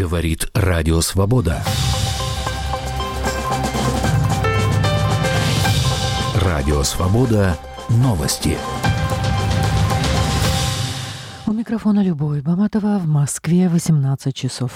Говорит Радио Свобода. Радио Свобода. Новости. У микрофона Любовь Баматова. В Москве 18 часов.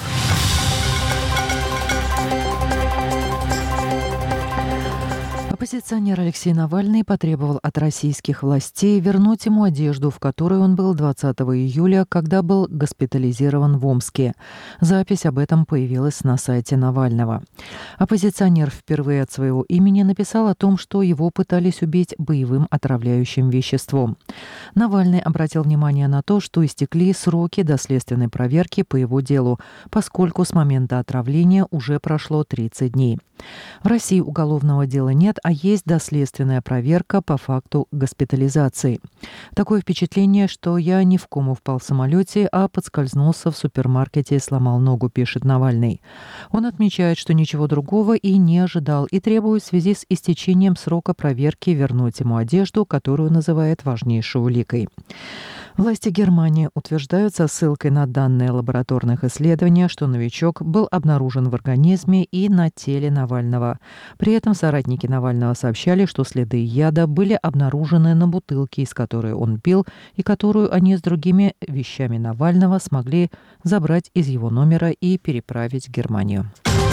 Оппозиционер Алексей Навальный потребовал от российских властей вернуть ему одежду, в которой он был 20 июля, когда был госпитализирован в Омске. Запись об этом появилась на сайте Навального. Оппозиционер впервые от своего имени написал о том, что его пытались убить боевым отравляющим веществом. Навальный обратил внимание на то, что истекли сроки доследственной проверки по его делу, поскольку с момента отравления уже прошло 30 дней. В России уголовного дела нет, а есть доследственная проверка по факту госпитализации. Такое впечатление, что я не в кому впал в самолете, а подскользнулся в супермаркете и сломал ногу, пишет Навальный. Он отмечает, что ничего другого и не ожидал, и требует в связи с истечением срока проверки вернуть ему одежду, которую называет важнейшей уликой. Власти Германии утверждают со ссылкой на данные лабораторных исследований, что новичок был обнаружен в организме и на теле Навального. При этом соратники Навального сообщали, что следы яда были обнаружены на бутылке, из которой он пил, и которую они с другими вещами Навального смогли забрать из его номера и переправить в Германию.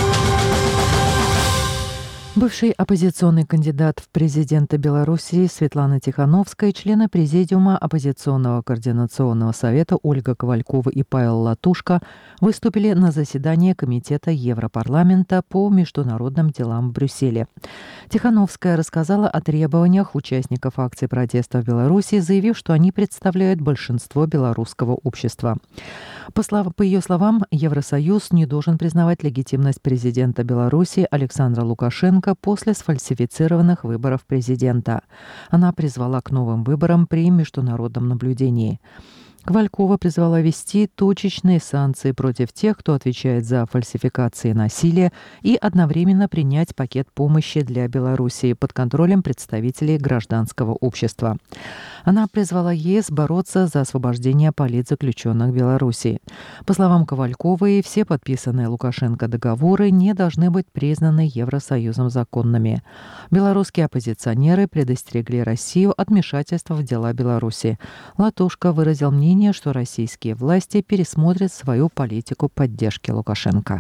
Бывший оппозиционный кандидат в президенты Белоруссии Светлана Тихановская, члены Президиума Оппозиционного координационного совета Ольга Ковалькова и Павел Латушко выступили на заседании Комитета Европарламента по международным делам в Брюсселе. Тихановская рассказала о требованиях участников акций протеста в Беларуси, заявив, что они представляют большинство белорусского общества. По ее словам, Евросоюз не должен признавать легитимность президента Беларуси Александра Лукашенко после сфальсифицированных выборов президента. Она призвала к новым выборам при международном наблюдении. Ковалькова призвала ввести точечные санкции против тех, кто отвечает за фальсификации и насилие, и одновременно принять пакет помощи для Белоруссии под контролем представителей гражданского общества. Она призвала ЕС бороться за освобождение политзаключенных Беларуси. По словам Ковальковой, все подписанные Лукашенко договоры не должны быть признаны Евросоюзом законными. Белорусские оппозиционеры предостерегли Россию от вмешательства в дела Беларуси. Латушко выразил мнение, что российские власти пересмотрят свою политику поддержки Лукашенко.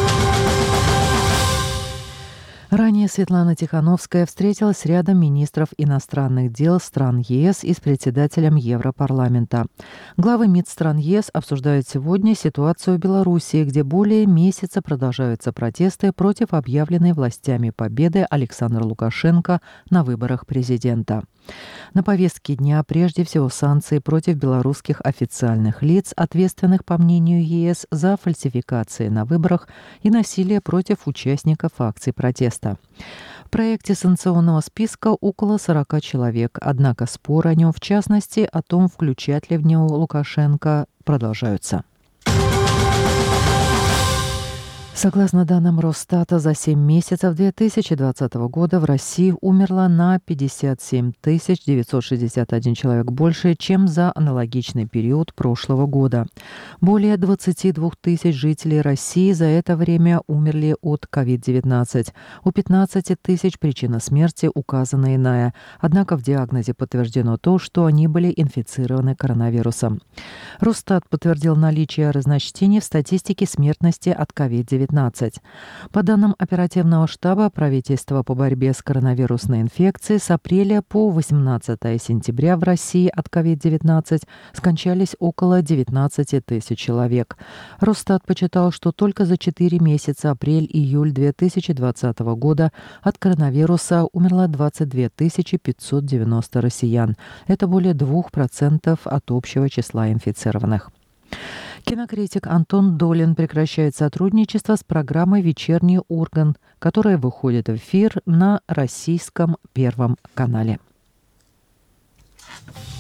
Ранее Светлана Тихановская встретилась с рядом министров иностранных дел стран ЕС и с председателем Европарламента. Главы МИД стран ЕС обсуждают сегодня ситуацию в Беларуси, где более месяца продолжаются протесты против объявленной властями победы Александра Лукашенко на выборах президента. На повестке дня прежде всего санкции против белорусских официальных лиц, ответственных, по мнению ЕС, за фальсификации на выборах и насилие против участников акций протеста. В проекте санкционного списка около 40 человек, однако споры о нем, в частности, о том, включать ли в него Лукашенко, продолжаются. Согласно данным Росстата, за 7 месяцев 2020 года в России умерло на 57 961 человек больше, чем за аналогичный период прошлого года. Более 22 тысяч жителей России за это время умерли от COVID-19. У 15 тысяч причина смерти указана иная, однако в диагнозе подтверждено то, что они были инфицированы коронавирусом. Росстат подтвердил наличие разночтений в статистике смертности от COVID-19. По данным оперативного штаба правительства по борьбе с коронавирусной инфекцией, с апреля по 18 сентября в России от COVID-19 скончались около 19 тысяч человек. Росстат подсчитал, что только за 4 месяца апрель-июль 2020 года от коронавируса умерло 22 590 россиян. Это более 2% от общего числа инфицированных. Кинокритик Антон Долин прекращает сотрудничество с программой «Вечерний Ургант», которая выходит в эфир на российском Первом канале.